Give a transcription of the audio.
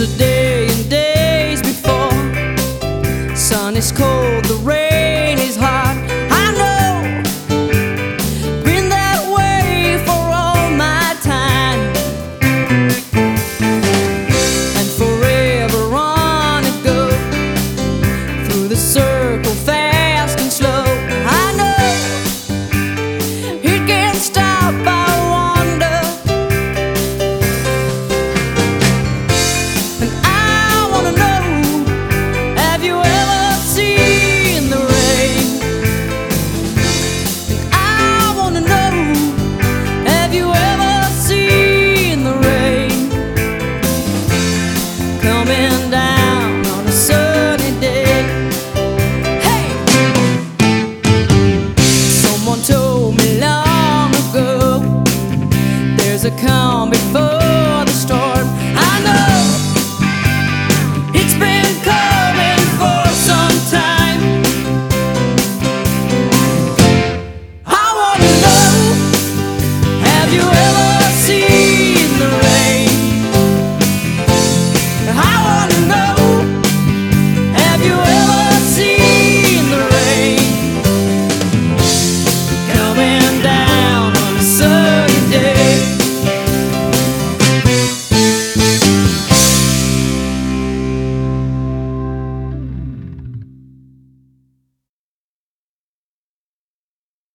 Yesterday and days before, sun is cold, the rain is hot. I know, been that way for all my time, and forever on it goes, through the circle fast and slow. I know, it can't stop, I wonder. And I wanna know, have you ever seen the rain? And I wanna know, have you ever seen the rain coming